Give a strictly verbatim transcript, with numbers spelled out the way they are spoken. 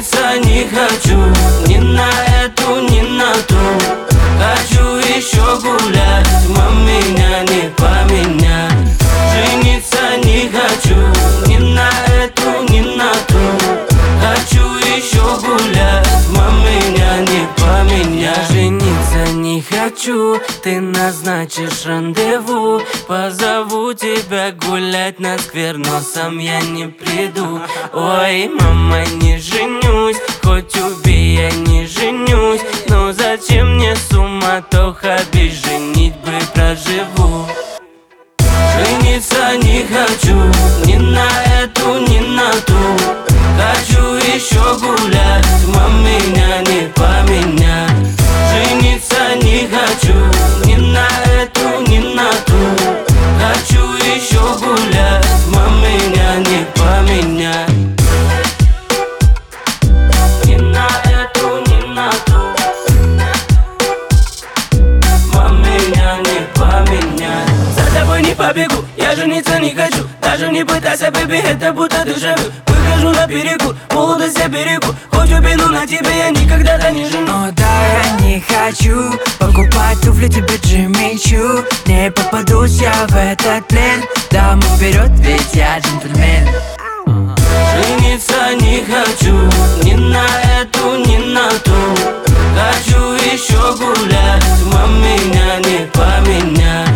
Жениться не хочу, ни на эту, ни на ту. Хочу еще гулять, мам, меня не поменяй. Жениться не хочу, ни на эту, ни на ту. Хочу еще гулять, мам, меня не поменяй. Жениться не хочу, ты назначишь рандеву. Позову тебя гулять на сквер, но сам я не приду. Ой, мама, не женюсь, хоть убей, я не женюсь. Но зачем мне суматоха, без женитьбы проживу. Жениться не хочу, ни на эту, ни на ту. Хочу еще гулять, мам, меня не поменяй. Жениться не хочу, ни на эту, ни на ту. Хочу еще гулять, мам, меня не поменяй. Ни на эту, ни на ту. Мам, меня не поменяй. За тобой не побегу, я жениться не хочу. Даже не пытайся, бэби, это будто дежавю. Выхожу на перекур, молодость я берегу. Хоть убей, но на тебе я никогда не жену. О да, я не хочу покупать туфли тебе Джимми Чу. Не попадусь я в этот плен. Дамы вперед, ведь я джентльмен. Жениться не хочу, ни на эту, ни на ту. Хочу еще гулять, мам, меня не поменяй.